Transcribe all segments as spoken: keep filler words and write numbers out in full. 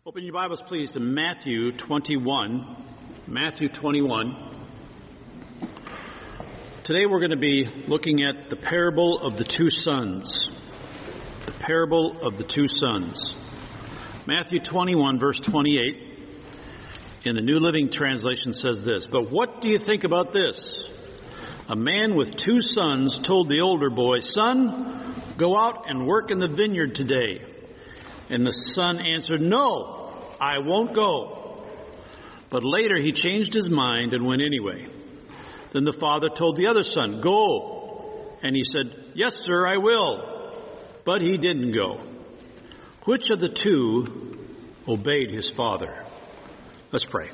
Open your Bibles, please, to Matthew twenty-one. Matthew twenty-one. Today we're going to be looking at the parable of the two sons. The parable of the two sons. Matthew twenty-one, verse twenty-eight, in the New Living Translation says this, "But what do you think about this? A man with two sons told the older boy, 'Son, go out and work in the vineyard today.' And the son answered, 'No, I won't go.' But later he changed his mind and went anyway. Then the father told the other son, 'Go.' And he said, 'Yes, sir, I will.' But he didn't go. Which of the two obeyed his father?" Let's pray.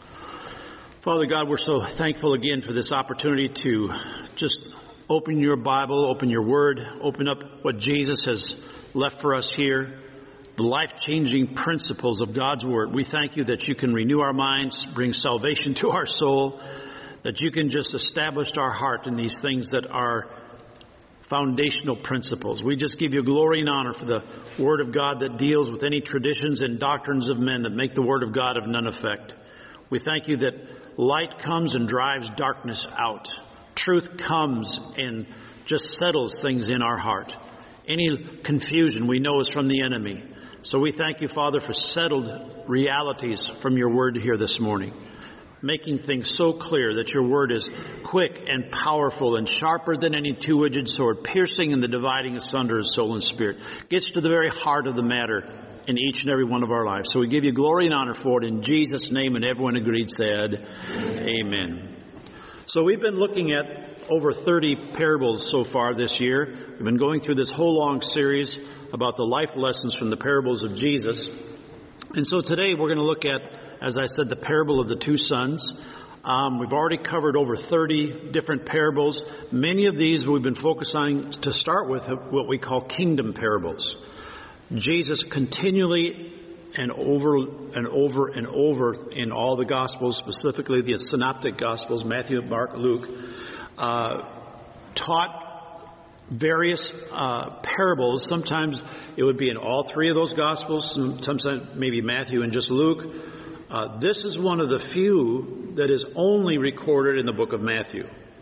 Father God, we're so thankful again for this opportunity to just open your Bible, open your Word, open up what Jesus has left for us here. The life-changing principles of God's Word. We thank you that you can renew our minds, bring salvation to our soul, that you can just establish our heart in these things that are foundational principles. We just give you glory and honor for the Word of God that deals with any traditions and doctrines of men that make the Word of God of none effect. We thank you that light comes and drives darkness out. Truth comes and just settles things in our heart. Any confusion we know is from the enemy. So we thank you, Father, for settled realities from your word here this morning, making things so clear that your word is quick and powerful and sharper than any two-edged sword, piercing and the dividing asunder of soul and spirit, gets to the very heart of the matter in each and every one of our lives. So we give you glory and honor for it in Jesus' name, and everyone agreed said, Amen. So we've been looking at over thirty parables so far this year. We've been going through this whole long series about the life lessons from the parables of Jesus. And so today we're going to look at, as I said, the parable of the two sons. Um, we've already covered over thirty different parables. Many of these we've been focusing to start with what we call kingdom parables. Jesus continually and over and over and over in all the Gospels, specifically the Synoptic Gospels, Matthew, Mark, Luke, uh, taught various uh, parables. Sometimes it would be in all three of those Gospels, sometimes maybe Matthew and just Luke. Uh, this is one of the few that is only recorded in the book of Matthew.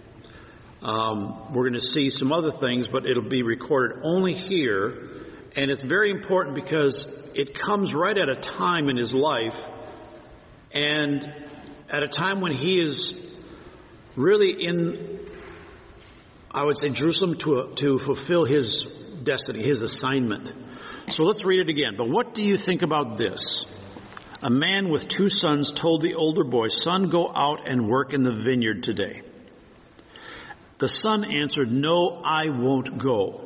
Um, we're going to see some other things, but it'll be recorded only here. And it's very important because it comes right at a time in his life, and at a time when he is really in, I would say, Jerusalem to, to fulfill his destiny, his assignment. So let's read it again. "But what do you think about this? A man with two sons told the older boy, 'Son, go out and work in the vineyard today.' The son answered, 'No, I won't go.'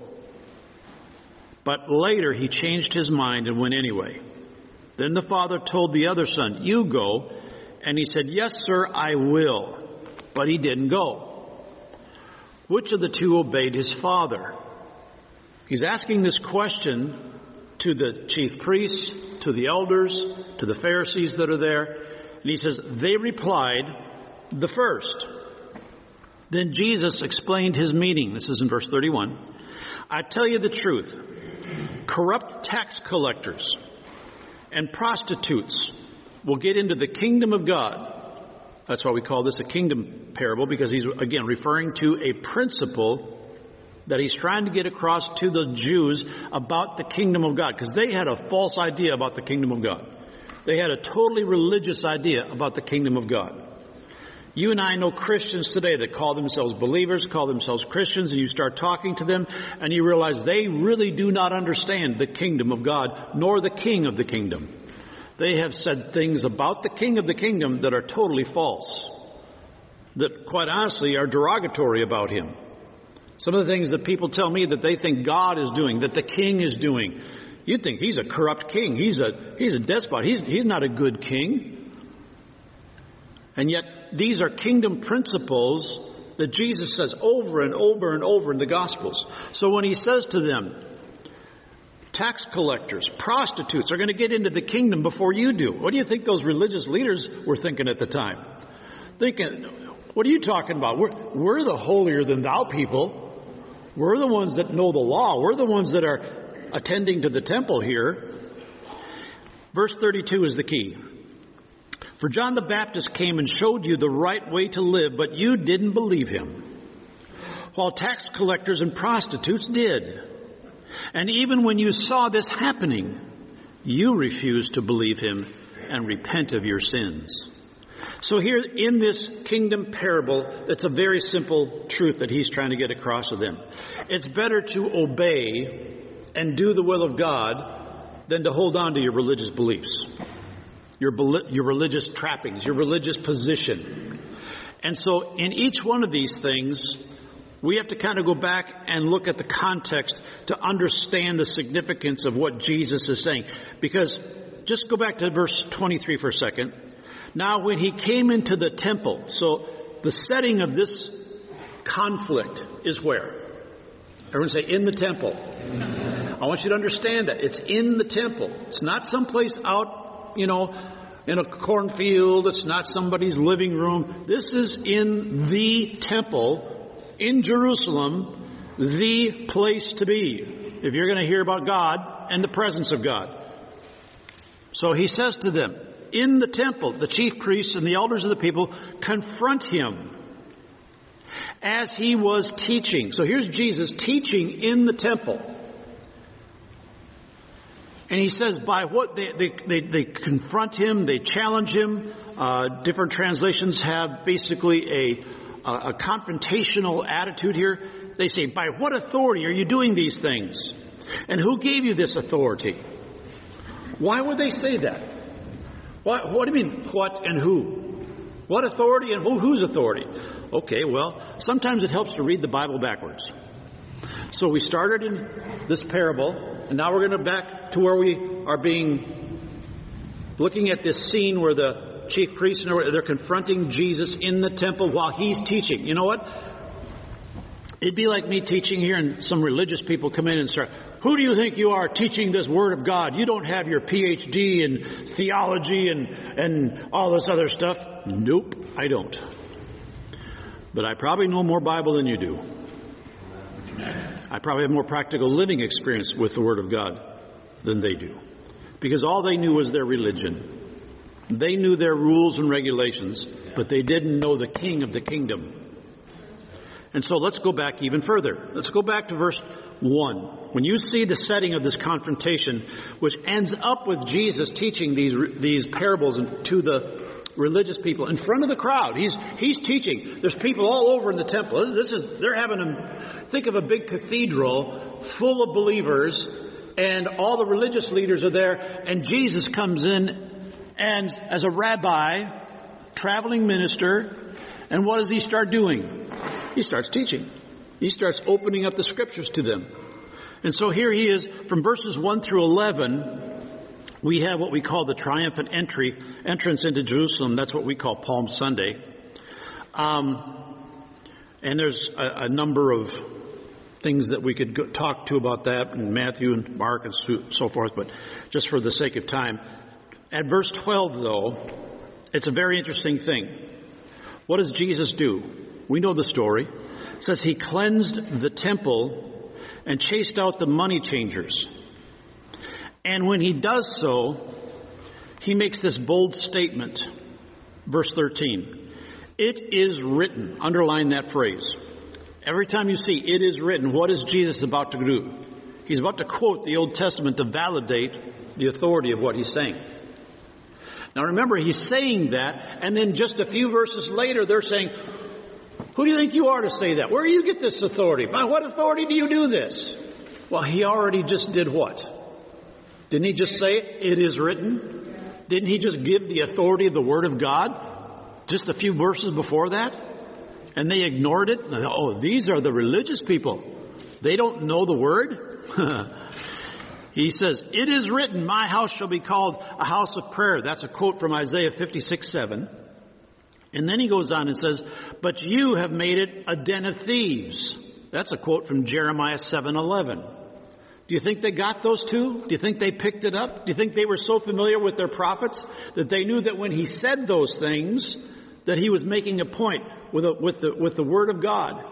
But later he changed his mind and went anyway. Then the father told the other son, 'You go.' And he said, 'Yes, sir, I will.' But he didn't go. Which of the two obeyed his father?" He's asking this question to the chief priests, to the elders, to the Pharisees that are there. And he says, they replied, "The first." Then Jesus explained his meaning. This is in verse thirty-one. "I tell you the truth. Corrupt tax collectors and prostitutes will get into the kingdom of God." That's why we call this a kingdom parable, because he's, again, referring to a principle that he's trying to get across to the Jews about the kingdom of God, because they had a false idea about the kingdom of God. They had a totally religious idea about the kingdom of God. You and I know Christians today that call themselves believers, call themselves Christians, and you start talking to them, and you realize they really do not understand the kingdom of God, nor the king of the kingdom. They have said things about the king of the kingdom that are totally false, that quite honestly are derogatory about him. Some of the things that people tell me that they think God is doing, that the king is doing. You think he's a corrupt king. He's a, he's a despot. He's, he's not a good king. And yet, these are kingdom principles that Jesus says over and over and over in the Gospels. So when he says to them, tax collectors, prostitutes are going to get into the kingdom before you do, what do you think those religious leaders were thinking at the time? Thinking, what are you talking about? We're, we're the holier than thou people. We're the ones that know the law. We're the ones that are attending to the temple here. Verse thirty-two is the key. For John the Baptist came and showed you the right way to live, but you didn't believe him, while tax collectors and prostitutes did. And even when you saw this happening, you refused to believe him and repent of your sins. So here in this kingdom parable, it's a very simple truth that he's trying to get across to them. It's better to obey and do the will of God than to hold on to your religious beliefs, your, your religious trappings, your religious position. And so in each one of these things, we have to kind of go back and look at the context to understand the significance of what Jesus is saying. Because just go back to verse twenty-three for a second. Now when he came into the temple, so the setting of this conflict is where? Everyone say, in the temple. I want you to understand that. It's in the temple. It's not someplace out, you know, in a cornfield. It's not somebody's living room. This is in the temple in Jerusalem, the place to be if you're going to hear about God and the presence of God. So he says to them, in the temple, the chief priests and the elders of the people confront him as he was teaching. So here's Jesus teaching in the temple. And he says by what they, they, they, they confront him, they challenge him. Uh, different translations have basically a, a, a confrontational attitude here. They say, by what authority are you doing these things? And who gave you this authority? Why would they say that? What, what do you mean, what and who? What authority and who, whose authority? Okay, well, sometimes it helps to read the Bible backwards. So we started in this parable, and now we're going to back to where we are being, looking at this scene where the chief priests, they're confronting Jesus in the temple while he's teaching. You know what? It'd be like me teaching here and some religious people come in and start, who do you think you are teaching this Word of God? You don't have your P H D in theology and, and all this other stuff. Nope, I don't. But I probably know more Bible than you do. I probably have more practical living experience with the Word of God than they do. Because all they knew was their religion. They knew their rules and regulations, but they didn't know the King of the kingdom. And so let's go back even further. Let's go back to verse one. When you see the setting of this confrontation, which ends up with Jesus teaching these these parables to the religious people in front of the crowd. He's he's teaching. There's people all over in the temple. This is they're having a think of a big cathedral full of believers, and all the religious leaders are there, and Jesus comes in and as a rabbi, traveling minister, and what does he start doing? He starts teaching. He starts opening up the scriptures to them. And so here he is, from verses one through eleven, we have what we call the triumphant entry, entrance into Jerusalem. That's what we call Palm Sunday. Um, and there's a, a number of things that we could go, talk to about that in Matthew and Mark and so, so forth, but just for the sake of time. At verse twelve, though, it's a very interesting thing. What does Jesus do? We know the story. It says he cleansed the temple and chased out the money changers. And when he does so, he makes this bold statement. Verse thirteen. It is written. Underline that phrase. Every time you see it is written, what is Jesus about to do? He's about to quote the Old Testament to validate the authority of what he's saying. Now remember, he's saying that, and then just a few verses later, they're saying, who do you think you are to say that? Where do you get this authority? By what authority do you do this? Well, he already just did what? Didn't he just say, it is written? Didn't he just give the authority of the Word of God just a few verses before that? And they ignored it. Oh, these are the religious people. They don't know the Word? He says, it is written, my house shall be called a house of prayer. That's a quote from Isaiah fifty-six seven. And then he goes on and says, but you have made it a den of thieves. That's a quote from Jeremiah seven eleven. Do you think they got those two? Do you think they picked it up? Do you think they were so familiar with their prophets that they knew that when he said those things, that he was making a point with, a, with, the, with the Word of God?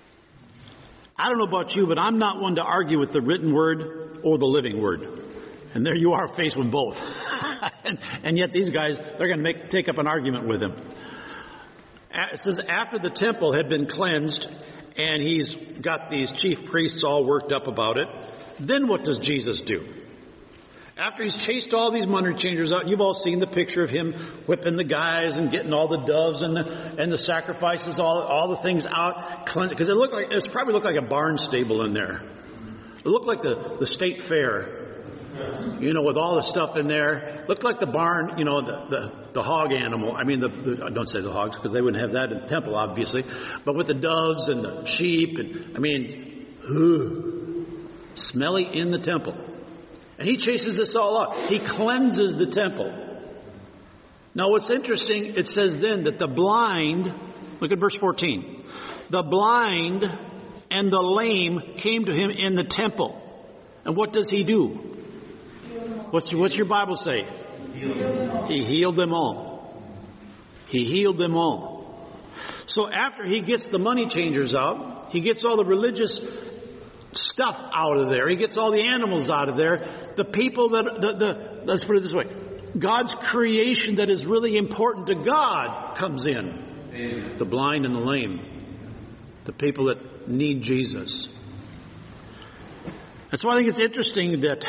I don't know about you, but I'm not one to argue with the written Word or the living Word. And there you are faced with both. and, and yet these guys, they're going to make take up an argument with him. It says, after the temple had been cleansed, and he's got these chief priests all worked up about it, then what does Jesus do? After he's chased all these money changers out, you've all seen the picture of him whipping the guys and getting all the doves and the and the sacrifices, all all the things out, cleansed, because it looked like it probably looked like a barn stable in there. It looked like the, the state fair, you know, with all the stuff in there. It looked like the barn, you know, the the, the hog animal. I mean, the, the don't say the hogs because they wouldn't have that in the temple, obviously. But with the doves and the sheep, and I mean, ugh, smelly in the temple. And he chases this all out. He cleanses the temple. Now what's interesting, it says then that the blind, look at verse fourteen, the blind and the lame came to him in the temple. And what does he do? What's, what's your Bible say? He healed them all. He healed them all. So after he gets the money changers out, he gets all the religious stuff out of there. He gets all the animals out of there. The people that, the, the, let's put it this way, God's creation that is really important to God comes in. Amen. The blind and the lame. The people that need Jesus. That's why I think it's interesting that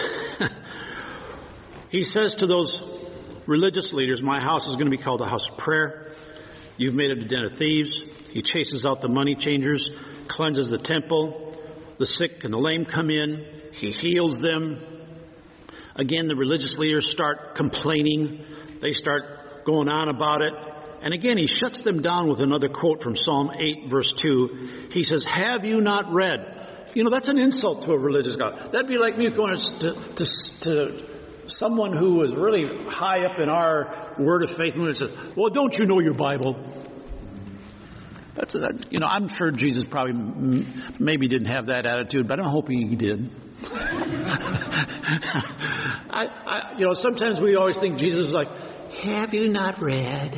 he says to those religious leaders, my house is going to be called a house of prayer. You've made it a den of thieves. He chases out the money changers, cleanses the temple. The sick and the lame come in. He heals them. Again, the religious leaders start complaining. They start going on about it. And again, he shuts them down with another quote from Psalm eight, verse two. He says, have you not read? You know, that's an insult to a religious God. That'd be like me going to, to, to someone who was really high up in our word of faith and says, well, don't you know your Bible? That's a, you know, I'm sure Jesus probably m- maybe didn't have that attitude, but I'm hoping he did. I, I, you know, sometimes we always think Jesus was like, have you not read?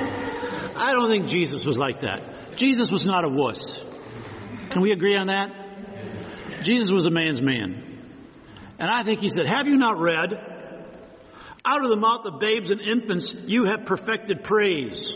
I don't think Jesus was like that. Jesus was not a wuss. Can we agree on that? Jesus was a man's man. And I think he said, have you not read? Out of the mouth of babes and infants, you have perfected praise.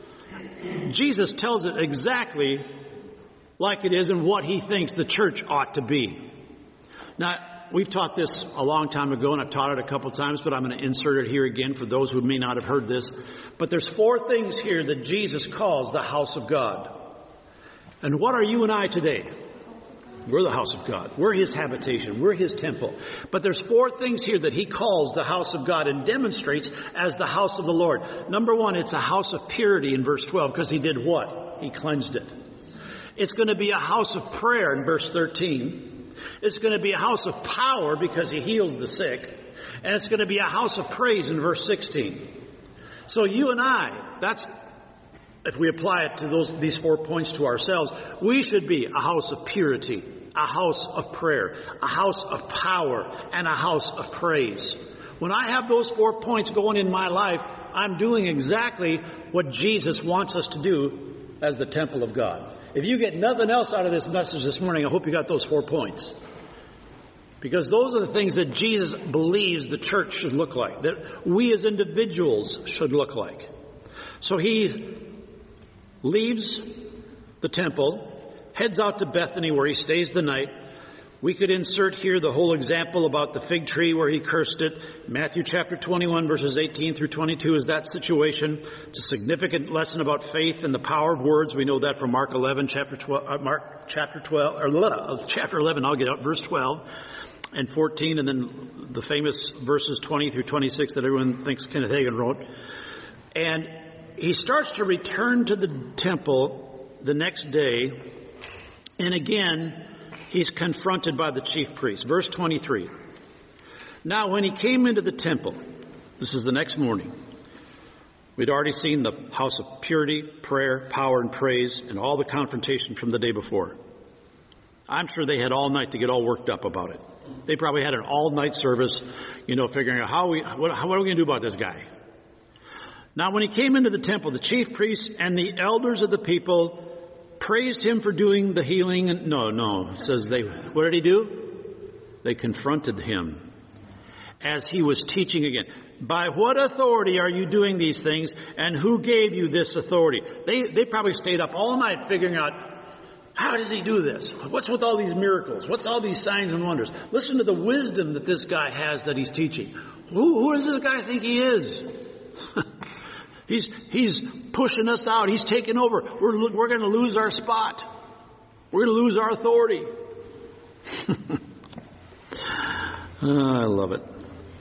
Jesus tells it exactly like it is and what he thinks the church ought to be. Now, we've taught this a long time ago, and I've taught it a couple times, but I'm going to insert it here again for those who may not have heard this. But there's four things here that Jesus calls the house of God. And what are you and I today? We're the house of God. We're his habitation. We're his temple. But there's four things here that he calls the house of God and demonstrates as the house of the Lord. Number one, it's a house of purity in verse twelve, because he did what? He cleansed it. It's going to be a house of prayer in verse thirteen. It's going to be a house of power because he heals the sick. And it's going to be a house of praise in verse sixteen. So you and I, that's, if we apply it to those these four points to ourselves, we should be a house of purity, a house of prayer, a house of power, and a house of praise. When I have those four points going in my life, I'm doing exactly what Jesus wants us to do as the temple of God. If you get nothing else out of this message this morning, I hope you got those four points. Because those are the things that Jesus believes the church should look like, that we as individuals should look like. So he leaves the temple, heads out to Bethany where he stays the night. We could insert here the whole example about the fig tree where he cursed it. Matthew chapter twenty-one, verses eighteen through twenty-two is that situation. It's a significant lesson about faith and the power of words. We know that from Mark eleven, chapter twelve, uh, Mark chapter twelve, or uh, chapter eleven. I'll get out verse twelve and fourteen, and then the famous verses twenty through twenty-six that everyone thinks Kenneth Hagin wrote. And he starts to return to the temple the next day, and again, he's confronted by the chief priest. Verse twenty-three. Now, when he came into the temple, this is the next morning, we'd already seen the house of purity, prayer, power, and praise, and all the confrontation from the day before. I'm sure they had all night to get all worked up about it. They probably had an all-night service, you know, figuring out how we, what, how, what are we going to do about this guy? Now, when he came into the temple, the chief priests and the elders of the people praised him for doing the healing. And no, no, it says they, what did he do? They confronted him. as he was teaching again. By what authority are you doing these things, and who gave you this authority? They, they probably stayed up all night figuring out, how does he do this? What's with all these miracles? What's all these signs and wonders? Listen to the wisdom that this guy has that he's teaching. Who, who does this guy think he is? he's, he's pushing us out. He's taking over. We're, we're going to lose our spot. We're going to lose our authority. Oh, I love it.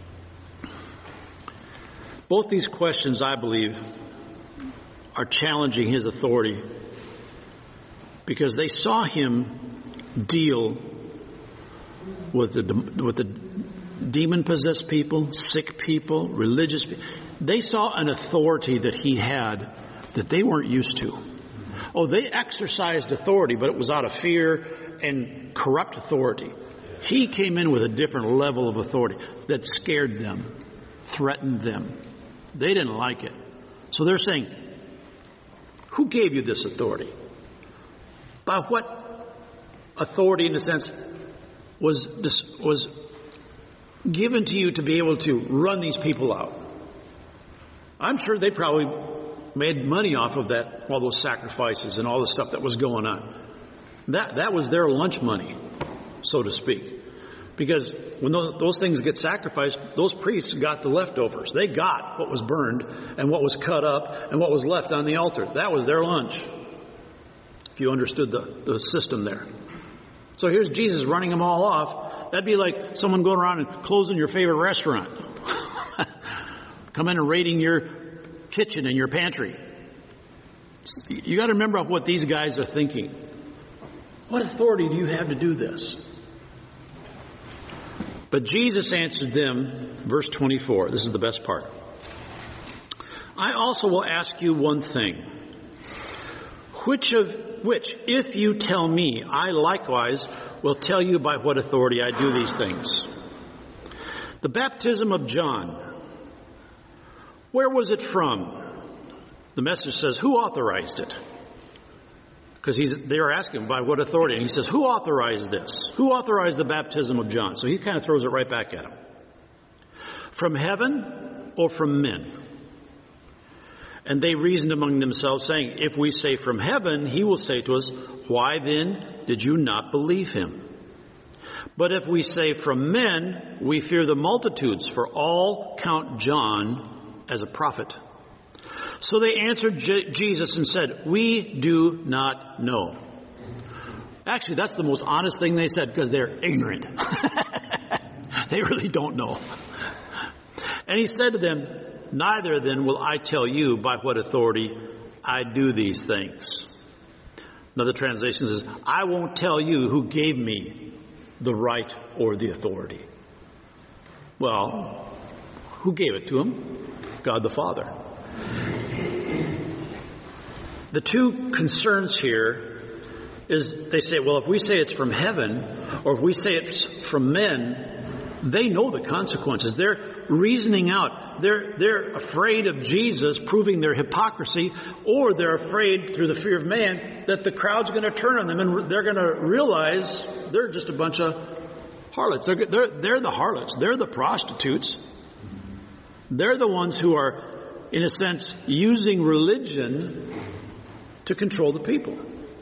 Both these questions, I believe, are challenging his authority because they saw him deal with the, with the demon-possessed people, sick people, religious people. They saw an authority that he had that they weren't used to. Oh, they exercised authority, but it was out of fear and corrupt authority. He came in with a different level of authority that scared them, threatened them. They didn't like it. So they're saying, who gave you this authority? By what authority, in a sense, was this, was given to you to be able to run these people out? I'm sure they probably made money off of that, all those sacrifices and all the stuff that was going on. That that was their lunch money, so to speak. Because when those, those things get sacrificed, those priests got the leftovers. They got what was burned and what was cut up and what was left on the altar. That was their lunch, if you understood the, the system there. So here's Jesus running them all off. That'd be like someone going around and closing your favorite restaurant. Come in and raiding your kitchen and your pantry. You got to remember what these guys are thinking. What authority do you have to do this? But Jesus answered them, verse twenty-four. This is the best part. I also will ask you one thing. Which of which, if you tell me, I likewise will tell you by what authority I do these things. The baptism of John, where was it from? The message says, who authorized it? Because he's, they are asking by what authority. And he says, who authorized this? Who authorized the baptism of John? So he kind of throws it right back at him. From heaven or from men? And they reasoned among themselves, saying, if we say from heaven, he will say to us, why then did you not believe him? But if we say from men, we fear the multitudes, for all count John as a prophet. So they answered J- Jesus and said, we do not know. Actually, that's the most honest thing they said, because they're ignorant. They really don't know. And he said to them, neither then will I tell you by what authority I do these things. Another translation says, I won't tell you who gave me the right or the authority. Well, who gave it to him? God the Father. The two concerns here is they say, well, if we say it's from heaven or if we say it's from men, they know the consequences. They're reasoning out. They're, they're afraid of Jesus proving their hypocrisy, or they're afraid through the fear of man that the crowd's going to turn on them and they're going to realize they're just a bunch of harlots. They're, they're, they're the harlots. They're the prostitutes. They're the ones who are, in a sense, using religion to control the people.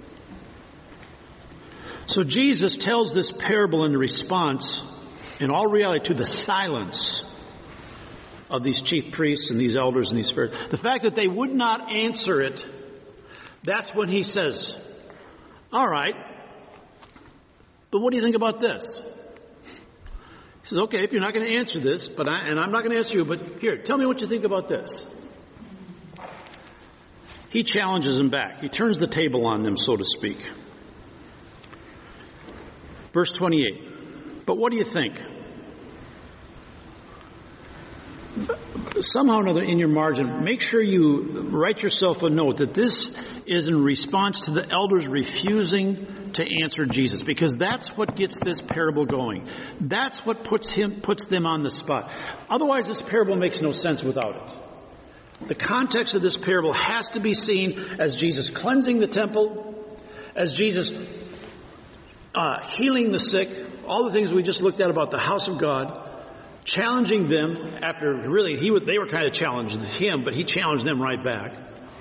So Jesus tells this parable in response, in all reality, to the silence of these chief priests and these elders and these Pharisees. The fact that they would not answer it, that's when he says, all right, but what do you think about this? He says, okay, if you're not going to answer this, but I, and I'm not going to answer you, but here, tell me what you think about this. He challenges them back. He turns the table on them, so to speak. Verse twenty-eight. But what do you think? Somehow or another in your margin, make sure you write yourself a note that this is in response to the elders refusing to answer Jesus, because that's what gets this parable going. That's what puts him puts them on the spot. Otherwise, this parable makes no sense without it. The context of this parable has to be seen as Jesus cleansing the temple, as Jesus uh, healing the sick, all the things we just looked at about the house of God. challenging them after really he would, they were trying to challenge him, but he challenged them right back.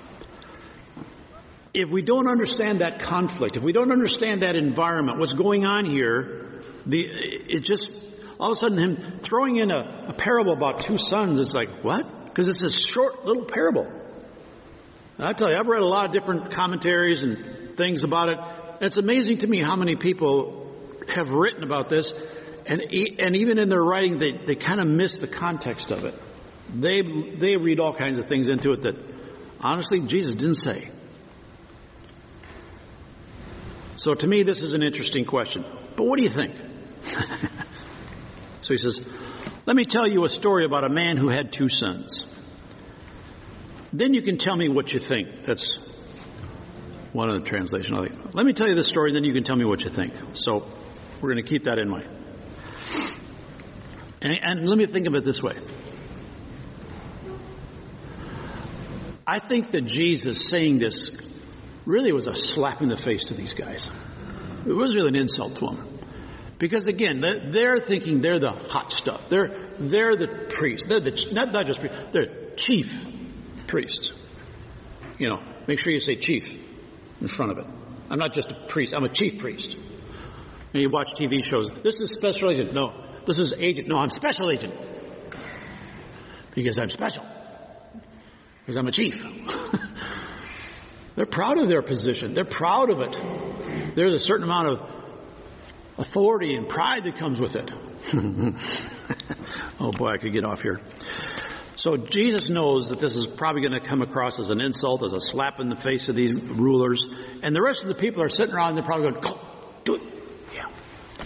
If we don't understand that conflict, if we don't understand that environment, what's going on here, the it just all of a sudden him throwing in a, a parable about two sons, it's like, what? Because it's a short little parable. And I tell you, I've read a lot of different commentaries and things about it. And it's amazing to me how many people have written about this, and and even in their writing, they, they kind of miss the context of it. They they read all kinds of things into it that, honestly, Jesus didn't say. So to me, this is an interesting question. But what do you think? So he says, let me tell you a story about a man who had two sons. Then you can tell me what you think. That's one of the translations. Let me tell you this story, then you can tell me what you think. So we're going to keep that in mind. And, and let me think of it this way. I think that Jesus saying this really was a slap in the face to these guys. It was really an insult to them. Because again, they're thinking they're the hot stuff. They're they're the priests. They're the not, not just priests. They're chief priests. You know, make sure you say chief in front of it. I'm not just a priest. I'm a chief priest. And you watch T V shows. This is special agent. No, this is agent. No, I'm special agent. Because I'm special. Because I'm a chief. They're proud of their position. They're proud of it. There's a certain amount of authority and pride that comes with it. Oh boy, I could get off here. So Jesus knows that this is probably going to come across as an insult, as a slap in the face of these rulers. And the rest of the people are sitting around and they're probably going, go, do it. Yeah.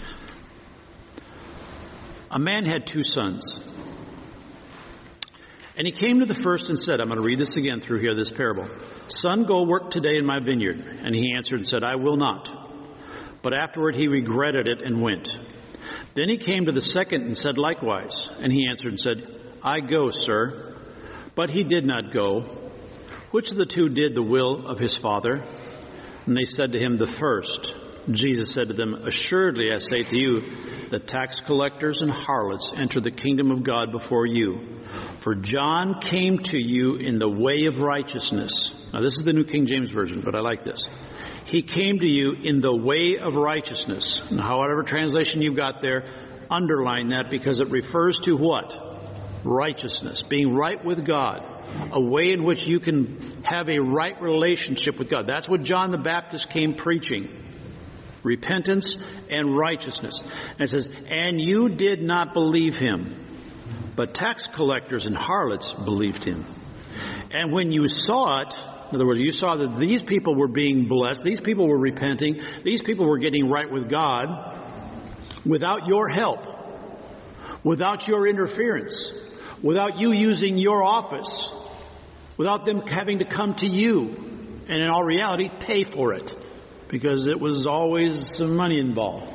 A man had two sons. And he came to the first and said, I'm going to read this again through here, this parable. Son, go work today in my vineyard. And he answered and said, I will not. But afterward he regretted it and went. Then he came to the second and said likewise. And he answered and said, I go, sir. But he did not go. Which of the two did the will of his father? And they said to him, the first. Jesus said to them, assuredly I say to you, that tax collectors and harlots enter the kingdom of God before you. For John came to you in the way of righteousness. Now this is the New King James Version, but I like this. He came to you in the way of righteousness. Now, whatever translation you've got there, underline that because it refers to what? Righteousness. Being right with God. A way in which you can have a right relationship with God. That's what John the Baptist came preaching. Repentance and righteousness. And it says, and you did not believe him, but tax collectors and harlots believed him. And when you saw it, in other words, you saw that these people were being blessed, these people were repenting, these people were getting right with God without your help, without your interference, without you using your office, without them having to come to you and in all reality pay for it. Because it was always some money involved.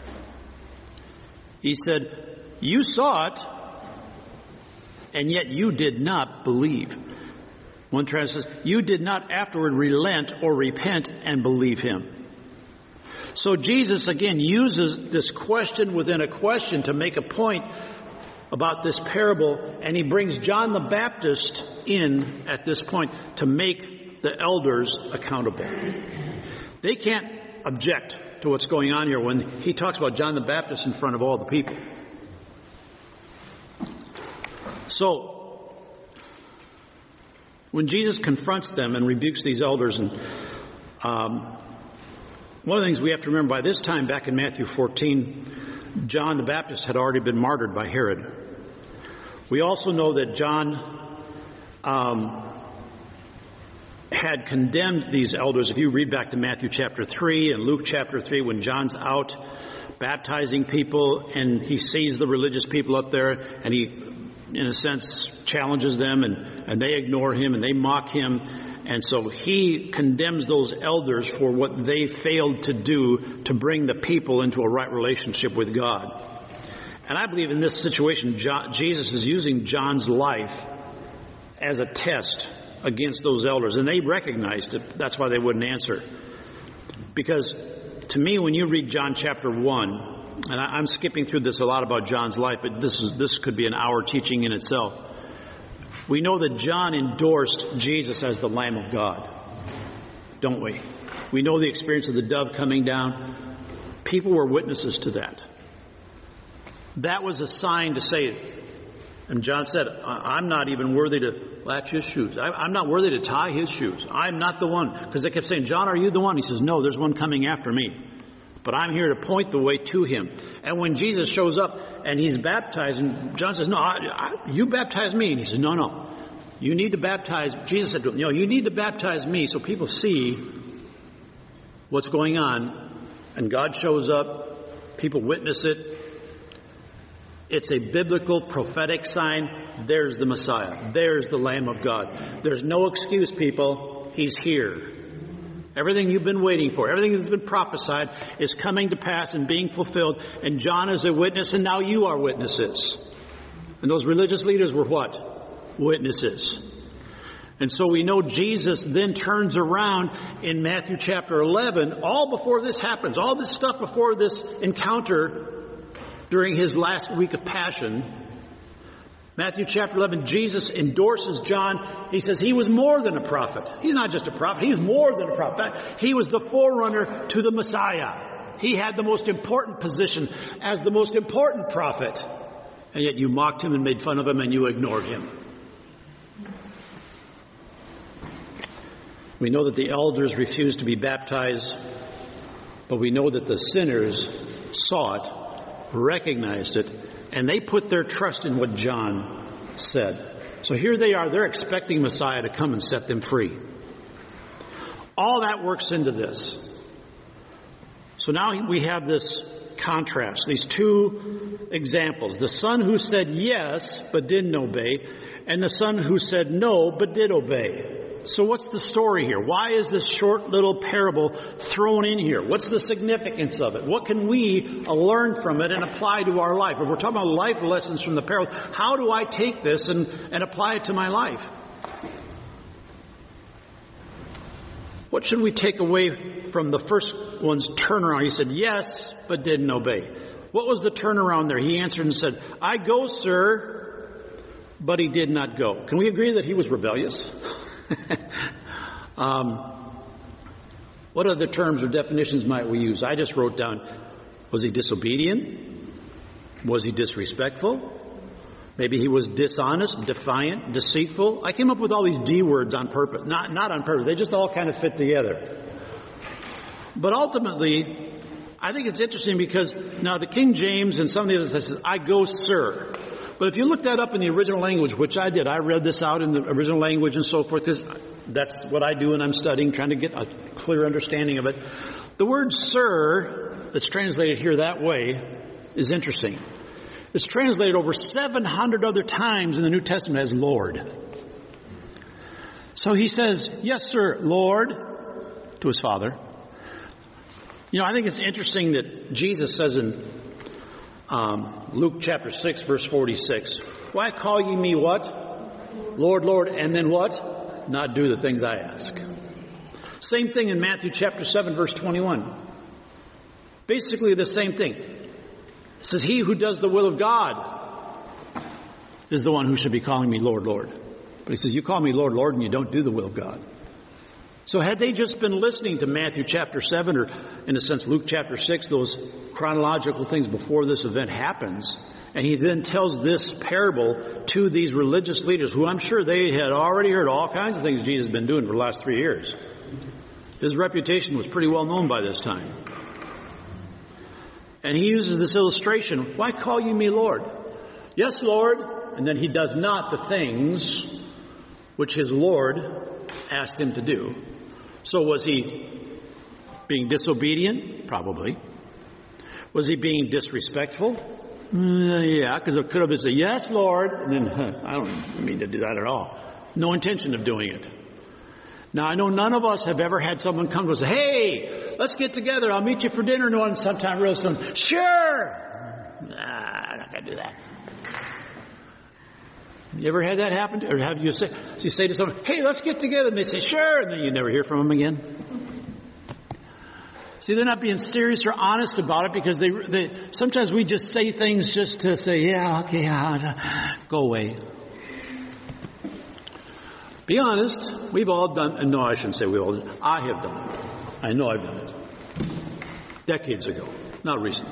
He said, you saw it, and yet you did not believe. One translation says, you did not afterward relent or repent and believe him. So Jesus, again, uses this question within a question to make a point about this parable, and he brings John the Baptist in at this point to make the elders accountable. They can't object to what's going on here when he talks about John the Baptist in front of all the people. So, when Jesus confronts them and rebukes these elders, and um, one of the things we have to remember, by this time back in Matthew fourteen, John the Baptist had already been martyred by Herod. We also know that John um, had condemned these elders. If you read back to Matthew chapter three and Luke chapter three, when John's out baptizing people and he sees the religious people up there and he, in a sense, challenges them and, and they ignore him and they mock him. And so he condemns those elders for what they failed to do to bring the people into a right relationship with God. And I believe in this situation, John, Jesus is using John's life as a test against those elders, and they recognized it. That's why they wouldn't answer. Because to me, when you read John chapter one, and I, I'm skipping through this a lot about John's life, but this is this could be an hour teaching in itself. We know that John endorsed Jesus as the Lamb of God, don't we? We know the experience of the dove coming down. People were witnesses to that. That was a sign to say, and John said, I'm not even worthy to latch his shoes. I'm not worthy to tie his shoes. I'm not the one. Because they kept saying, John, are you the one? He says, no, there's one coming after me. But I'm here to point the way to him. And when Jesus shows up and he's baptizing, John says, no, I, I, you baptize me. And he says, no, no. You need to baptize. Jesus said to him, no, you need to baptize me so people see what's going on. And God shows up. People witness it. It's a biblical, prophetic sign. There's the Messiah. There's the Lamb of God. There's no excuse, people. He's here. Everything you've been waiting for, everything that's been prophesied is coming to pass and being fulfilled. And John is a witness, and now you are witnesses. And those religious leaders were what? Witnesses. And so we know Jesus then turns around in Matthew chapter eleven, all before this happens, all this stuff before this encounter during his last week of passion. Matthew chapter eleven, Jesus endorses John. He says he was more than a prophet. He's not just a prophet. He's more than a prophet. He was the forerunner to the Messiah. He had the most important position as the most important prophet. And yet you mocked him and made fun of him and you ignored him. We know that the elders refused to be baptized, but we know that the sinners saw it, recognized it, and they put their trust in what John said. So here they are. They're expecting Messiah to come and set them free. All that works into this. So now we have this contrast, these two examples. The son who said yes but didn't obey, and the son who said no but did obey. So what's the story here? Why is this short little parable thrown in here? What's the significance of it? What can we learn from it and apply to our life? If we're talking about life lessons from the parable, how do I take this and, and apply it to my life? What should we take away from the first one's turnaround? He said yes, but didn't obey. What was the turnaround there? He answered and said, I go, sir, but he did not go. Can we agree that he was rebellious? um, what other terms or definitions might we use? I just wrote down, was he disobedient? Was he disrespectful? Maybe he was dishonest, defiant, deceitful. I came up with all these D words on purpose. Not, not on purpose. They just all kind of fit together. But ultimately, I think it's interesting because now the King James and some of the others says, I go, sir. But if you look that up in the original language, which I did, I read this out in the original language and so forth, because that's what I do when I'm studying, trying to get a clear understanding of it. The word sir, that's translated here that way, is interesting. It's translated over seven hundred other times in the New Testament as Lord. So he says, yes, sir, Lord, to his Father. You know, I think it's interesting that Jesus says in Um, Luke chapter six, verse forty-six. Why call ye me what? Lord, Lord, and then what? Not do the things I ask. Same thing in Matthew chapter seven, verse twenty-one. Basically the same thing. It says, he who does the will of God is the one who should be calling me Lord, Lord. But he says, you call me Lord, Lord, and you don't do the will of God. So had they just been listening to Matthew chapter seven, or in a sense Luke chapter six, those chronological things before this event happens, and he then tells this parable to these religious leaders who I'm sure they had already heard all kinds of things Jesus has been doing for the last three years. His reputation was pretty well known by this time. And he uses this illustration, why call you me Lord? Yes, Lord. And then he does not the things which his Lord asked him to do. So was he being disobedient? Probably. Was he being disrespectful? Uh, yeah, because it could have been say, yes, Lord. And then, huh, I don't mean to do that at all. No intention of doing it. Now, I know none of us have ever had someone come to us and say, hey, let's get together. I'll meet you for dinner one sometime real soon. Sure. Nah, I'm not going to do that. You ever had that happen? Or have you say, so you say to someone, hey, let's get together. And they say, sure. And then you never hear from them again. See, they're not being serious or honest about it because they, they sometimes we just say things just to say, yeah, okay, yeah, go away. Be honest. We've all done, and no, I shouldn't say we all. I have done it. I know I've done it. Decades ago, not recently.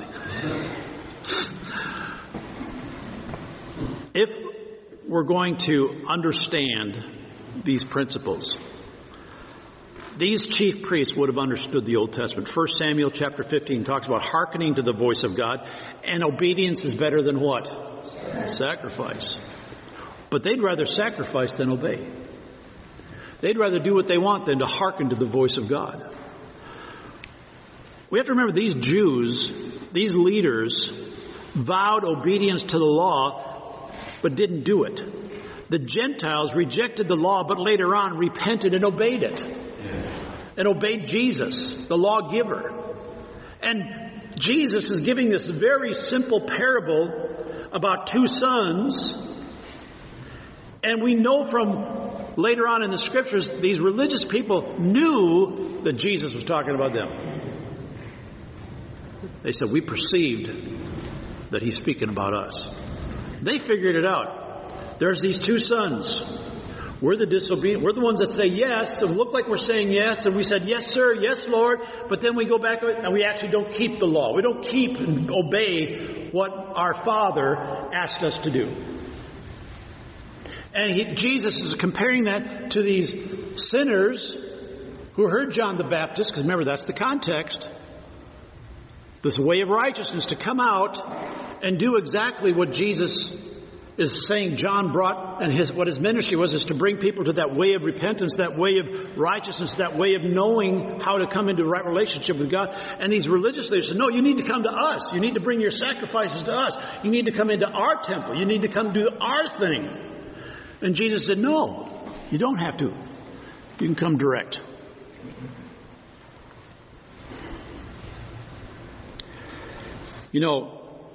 If we're going to understand these principles, these chief priests would have understood the Old Testament. First Samuel chapter fifteen talks about hearkening to the voice of God, and obedience is better than what? Sacrifice. But they'd rather sacrifice than obey. They'd rather do what they want than to hearken to the voice of God. We have to remember these Jews, these leaders, vowed obedience to the law, but didn't do it. The Gentiles rejected the law, but later on repented and obeyed it. And obeyed Jesus, the lawgiver. And Jesus is giving this very simple parable about two sons. And we know from later on in the scriptures, these religious people knew that Jesus was talking about them. They said, we perceived that he's speaking about us. They figured it out. There's these two sons. We're the disobedient. We're the ones that say yes and look like we're saying yes. And we said, yes, sir, yes, Lord. But then we go back and we actually don't keep the law. We don't keep and obey what our Father asked us to do. And he, Jesus is comparing that to these sinners who heard John the Baptist, because remember, that's the context. This way of righteousness to come out and do exactly what Jesus is saying John brought, and his what his ministry was, is to bring people to that way of repentance, that way of righteousness, that way of knowing how to come into a right relationship with God. And these religious leaders said, no, you need to come to us. You need to bring your sacrifices to us. You need to come into our temple. You need to come do our thing. And Jesus said, no, you don't have to. You can come direct. You know,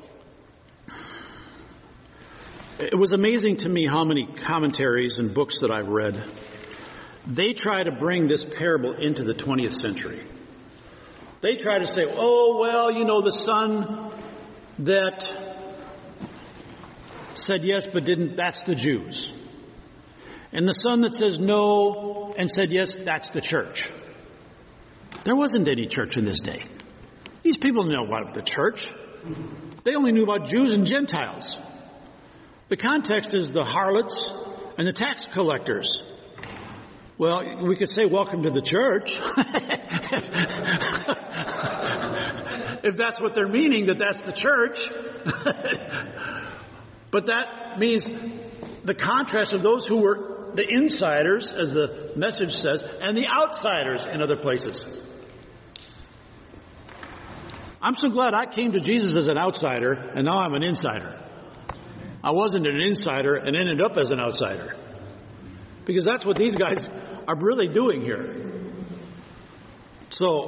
it was amazing to me how many commentaries and books that I've read, they try to bring this parable into the twentieth century. They try to say, oh, well, you know, the son that said yes but didn't, that's the Jews. And the son that says no and said yes, that's the church. There wasn't any church in this day. These people didn't know about the church. They only knew about Jews and Gentiles. The context is the harlots and the tax collectors. Well, we could say welcome to the church. If that's what they're meaning, that that's the church. But that means the contrast of those who were the insiders, as the message says, and the outsiders in other places. I'm so glad I came to Jesus as an outsider, and now I'm an insider. I wasn't an insider and ended up as an outsider. Because that's what these guys are really doing here. So,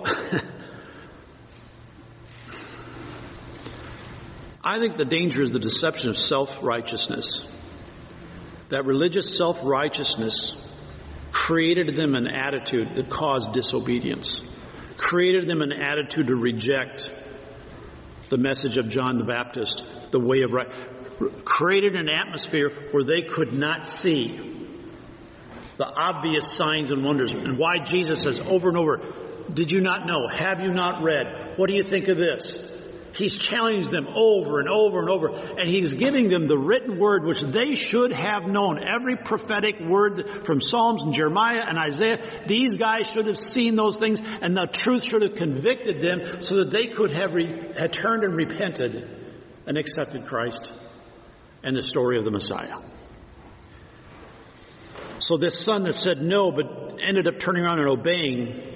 I think the danger is the deception of self-righteousness. That religious self-righteousness created them an attitude that caused disobedience. Created them an attitude to reject the message of John the Baptist, the way of right. Created an atmosphere where they could not see the obvious signs and wonders. And why Jesus says over and over, did you not know? Have you not read? What do you think of this? He's challenged them over and over and over. And he's giving them the written word which they should have known. Every prophetic word from Psalms and Jeremiah and Isaiah. These guys should have seen those things. And the truth should have convicted them so that they could have, re- have turned and repented and accepted Christ and the story of the Messiah. So this son that said no but ended up turning around and obeying,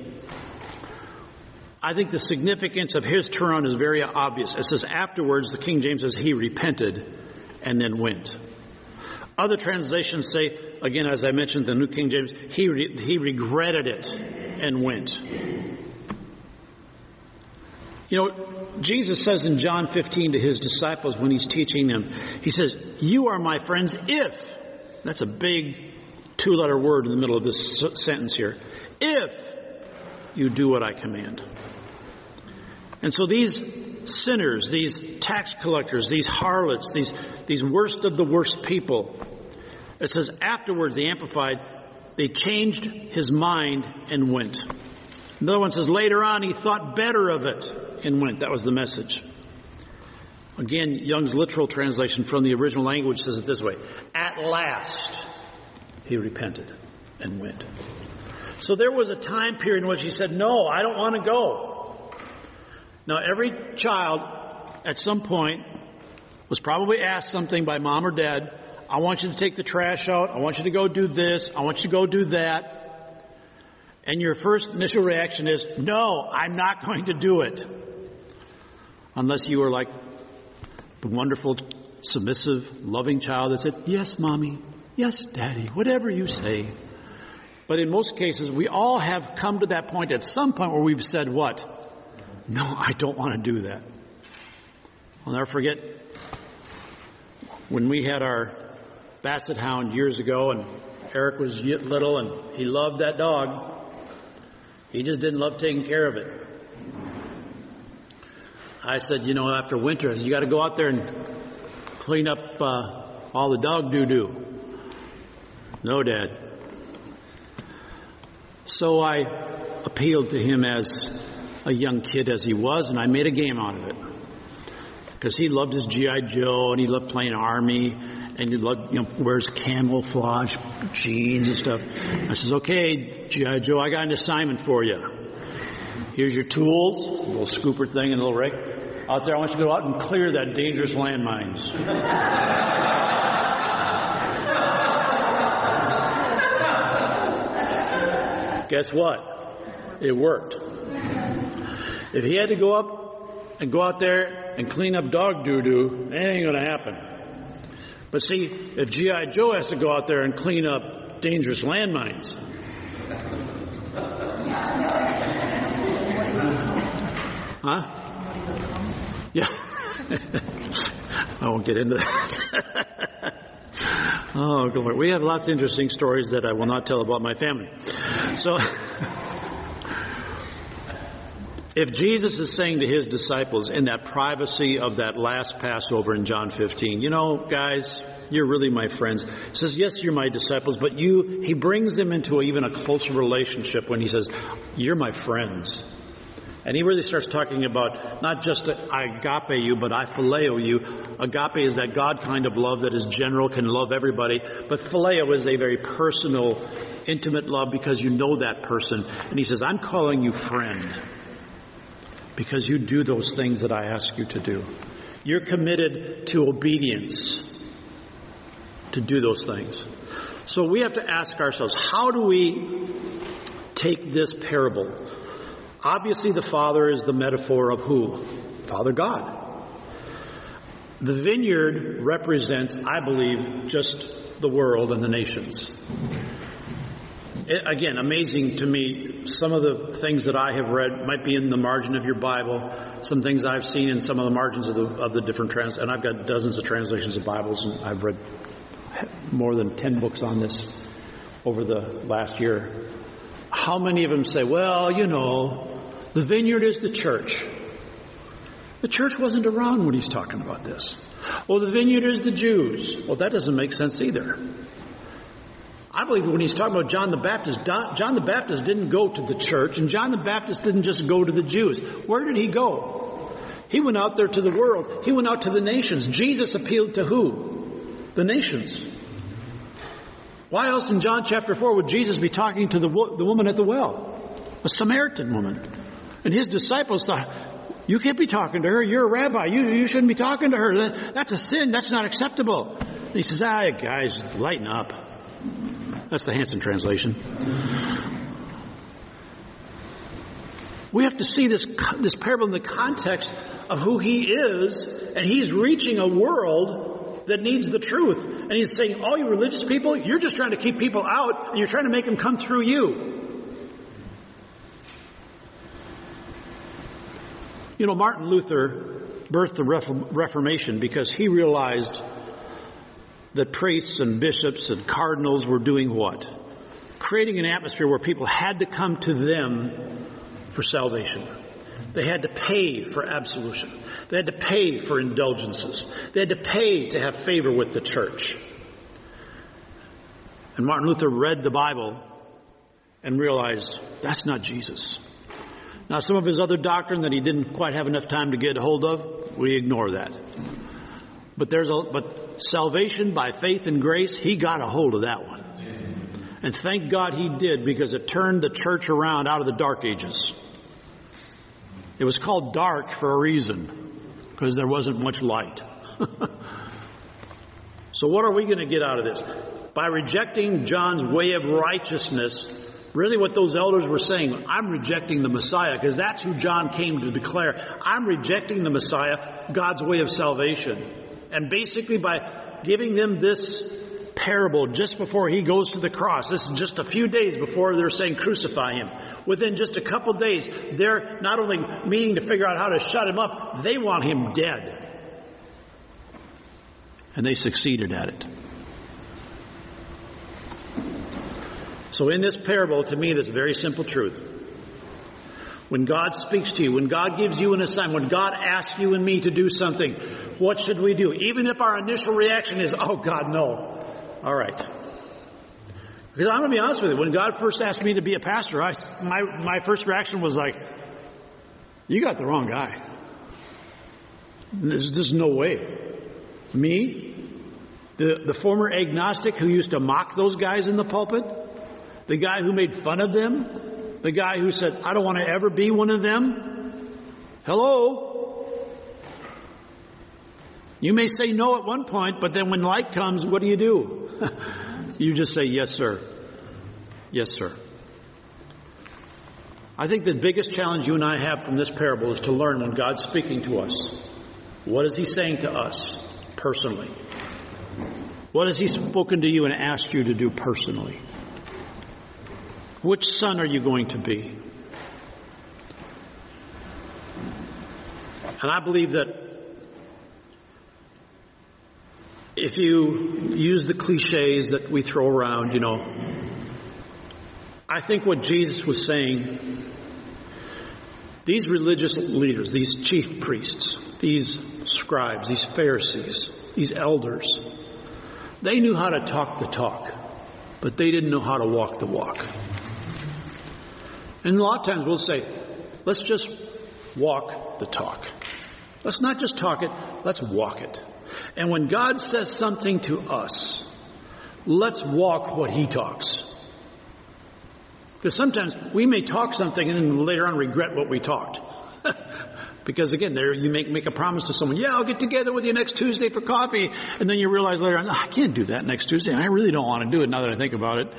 I think the significance of his turnaround is very obvious. It says afterwards, the King James says he repented and then went. Other translations say, again, as I mentioned, the New King James, he re- he regretted it and went. You know, Jesus says in John fifteen to his disciples when he's teaching them, he says, you are my friends if, that's a big two-letter word in the middle of this sentence here, if you do what I command. And so these sinners, these tax collectors, these harlots, these, these worst of the worst people, it says afterwards, the Amplified, they changed his mind and went. Another one says later on he thought better of it and went. That was the message. Again, Young's literal translation from the original language says it this way. At last he repented and went. So there was a time period in which he said, no, I don't want to go. Now every child at some point was probably asked something by mom or dad. I want you to take the trash out. I want you to go do this. I want you to go do that. And your first initial reaction is, no, I'm not going to do it. Unless you were like the wonderful, submissive, loving child that said, yes, Mommy, yes, Daddy, whatever you say. But in most cases, we all have come to that point at some point where we've said what? No, I don't want to do that. I'll never forget when we had our Basset Hound years ago, and Eric was little, and he loved that dog. He just didn't love taking care of it. I said, you know, after winter, you got to go out there and clean up uh, all the dog doo-doo. No, Dad. So I appealed to him as a young kid as he was, and I made a game out of it. Because he loved his G I Joe, and he loved playing Army, and he loved, you know, wears camouflage jeans and stuff. I says, okay, G I Joe, I got an assignment for you. Here's your tools, a little scooper thing and a little rake. Out there, I want you to go out and clear that dangerous landmines. Guess what? It worked. If he had to go up and go out there and clean up dog doo-doo, it ain't going to happen. But see, if G I Joe has to go out there and clean up dangerous landmines, huh? Yeah. I won't get into that. Oh, Lord. We have lots of interesting stories that I will not tell about my family. So, if Jesus is saying to his disciples in that privacy of that last Passover in John fifteen, you know, guys, you're really my friends. He says, yes, you're my disciples, but you, he brings them into a, even a closer relationship when he says, you're my friends. And he really starts talking about not just I agape you, but I phileo you. Agape is that God kind of love that is general, can love everybody. But phileo is a very personal, intimate love because you know that person. And he says, I'm calling you friend because you do those things that I ask you to do. You're committed to obedience to do those things. So we have to ask ourselves, how do we take this parable? Obviously, the Father is the metaphor of who? Father God. The vineyard represents, I believe, just the world and the nations. It, again, amazing to me, some of the things that I have read might be in the margin of your Bible, some things I've seen in some of the margins of the, of the different trans, and I've got dozens of translations of Bibles, and I've read more than ten books on this over the last year. How many of them say, well, you know, the vineyard is the church. The church wasn't around when he's talking about this. Well, the vineyard is the Jews. Well, that doesn't make sense either. I believe when he's talking about John the Baptist, John the Baptist didn't go to the church, and John the Baptist didn't just go to the Jews. Where did he go? He went out there to the world. He went out to the nations. Jesus appealed to who? The nations. Why else in John chapter four would Jesus be talking to the, wo- the woman at the well? A Samaritan woman. And his disciples thought, you can't be talking to her. You're a rabbi. You, you shouldn't be talking to her. That, that's a sin. That's not acceptable. And he says, ah, guys, lighten up. That's the Hanson translation. We have to see this, this parable in the context of who he is. And he's reaching a world that needs the truth. And he's saying, all you religious people, you're just trying to keep people out, and you're trying to make them come through you. You know, Martin Luther birthed the Reformation because he realized that priests and bishops and cardinals were doing what? Creating an atmosphere where people had to come to them for salvation. They had to pay for absolution. They had to pay for indulgences. They had to pay to have favor with the church. And Martin Luther read the Bible and realized that's not Jesus. Now, some of his other doctrine that he didn't quite have enough time to get a hold of, we ignore that. But there's a but salvation by faith and grace, he got a hold of that one. And thank God he did, because it turned the church around out of the dark ages. It was called dark for a reason, because there wasn't much light. So what are we going to get out of this? By rejecting John's way of righteousness, really what those elders were saying, I'm rejecting the Messiah, because that's who John came to declare. I'm rejecting the Messiah, God's way of salvation. And basically by giving them this parable just before he goes to the cross, this is just a few days before they're saying crucify him. Within just a couple days, they're not only meaning to figure out how to shut him up, they want him dead. And they succeeded at it. So in this parable, to me, that's a very simple truth. When God speaks to you, when God gives you an assignment, when God asks you and me to do something, what should we do? Even if our initial reaction is, oh God, no. All right. Because I'm going to be honest with you, when God first asked me to be a pastor, I, my, my first reaction was like, you got the wrong guy. There's, there's no way. Me, the, the former agnostic who used to mock those guys in the pulpit, the guy who made fun of them, the guy who said, I don't want to ever be one of them. Hello? You may say no at one point, but then when light comes, what do you do? You just say, yes, sir. Yes, sir. I think the biggest challenge you and I have from this parable is to learn when God's speaking to us. What is he saying to us personally? What has he spoken to you and asked you to do personally? Which son are you going to be? And I believe that if you use the cliches that we throw around, you know, I think what Jesus was saying, these religious leaders, these chief priests, these scribes, these Pharisees, these elders, they knew how to talk the talk, but they didn't know how to walk the walk. And a lot of times we'll say, let's just walk the talk. Let's not just talk it, let's walk it. And when God says something to us, let's walk what he talks. Because sometimes we may talk something and then later on regret what we talked. Because again, there you make, make a promise to someone, yeah, I'll get together with you next Tuesday for coffee. And then you realize later on, oh, I can't do that next Tuesday. I really don't want to do it now that I think about it.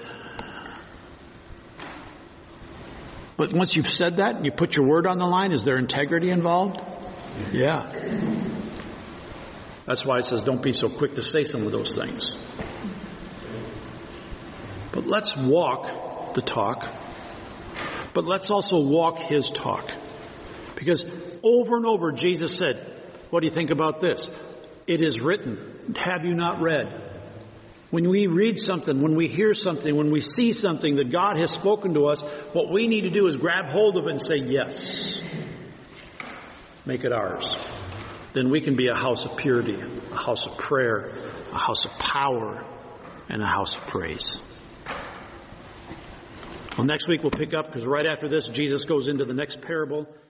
But once you've said that and you put your word on the line, is there integrity involved? Yeah. That's why it says don't be so quick to say some of those things. But let's walk the talk. But let's also walk his talk. Because over and over Jesus said, what do you think about this? It is written. Have you not read? When we read something, when we hear something, when we see something that God has spoken to us, what we need to do is grab hold of it and say yes. Make it ours. Then we can be a house of purity, a house of prayer, a house of power, and a house of praise. Well, next week we'll pick up, because right after this, Jesus goes into the next parable.